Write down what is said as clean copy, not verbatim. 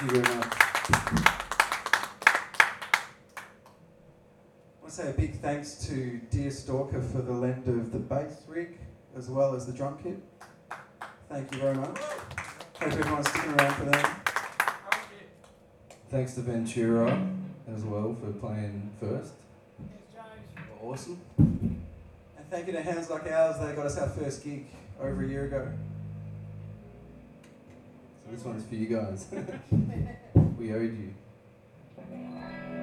you very much. I want to say a big thanks to Dear Stalker for the lend of the bass rig as well as the drum kit. Thank you very much. Hope everyone's sticking around for them. Thanks to Ventura as well for playing first. Awesome. And thank you to Hands Like Ours, they got us our first gig over a year ago. So this one's for you guys. We owed you.